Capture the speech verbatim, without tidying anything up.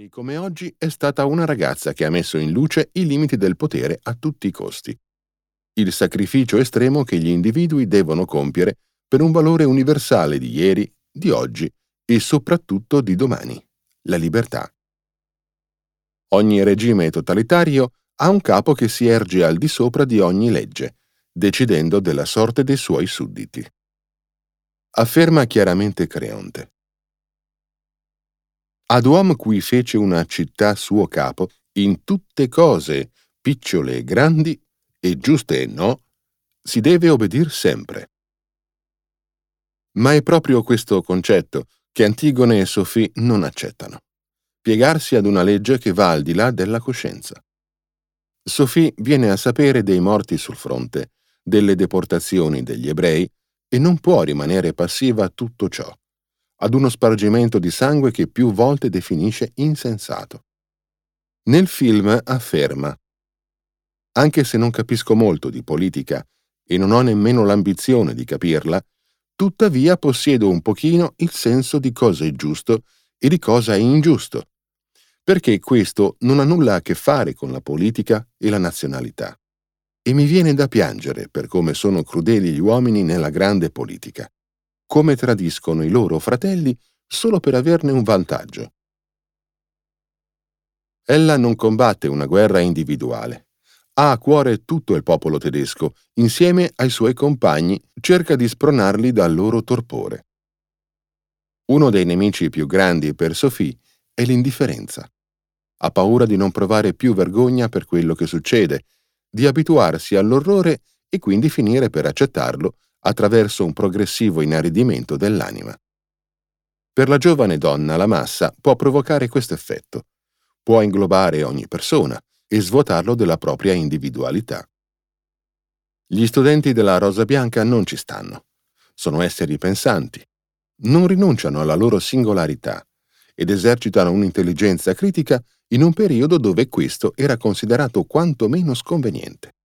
Ieri come oggi è stata una ragazza che ha messo in luce i limiti del potere a tutti i costi. Il sacrificio estremo che gli individui devono compiere per un valore universale di ieri, di oggi e soprattutto di domani, la libertà. Ogni regime totalitario ha un capo che si erge al di sopra di ogni legge, decidendo della sorte dei suoi sudditi. Afferma chiaramente Creonte. Ad uom cui fece una città suo capo, in tutte cose, picciole e grandi, e giuste e no, si deve obbedir sempre. Ma è proprio questo concetto che Antigone e Sofì non accettano: piegarsi ad una legge che va al di là della coscienza. Sofì viene a sapere dei morti sul fronte, delle deportazioni degli ebrei, e non può rimanere passiva a tutto ciò, ad uno spargimento di sangue che più volte definisce insensato. Nel film afferma: anche se non capisco molto di politica e non ho nemmeno l'ambizione di capirla, tuttavia possiedo un pochino il senso di cosa è giusto e di cosa è ingiusto, perché questo non ha nulla a che fare con la politica e la nazionalità. E mi viene da piangere per come sono crudeli gli uomini nella grande politica, come tradiscono i loro fratelli solo per averne un vantaggio. Ella non combatte una guerra individuale. Ha a cuore tutto il popolo tedesco, insieme ai suoi compagni cerca di spronarli dal loro torpore. Uno dei nemici più grandi per Sophie è l'indifferenza. Ha paura di non provare più vergogna per quello che succede, di abituarsi all'orrore e quindi finire per accettarlo attraverso un progressivo inaridimento dell'anima. Per la giovane donna la massa può provocare questo effetto. Può inglobare ogni persona e svuotarlo della propria individualità. Gli studenti della Rosa Bianca non ci stanno. Sono esseri pensanti. Non rinunciano alla loro singolarità ed esercitano un'intelligenza critica in un periodo dove questo era considerato quantomeno sconveniente.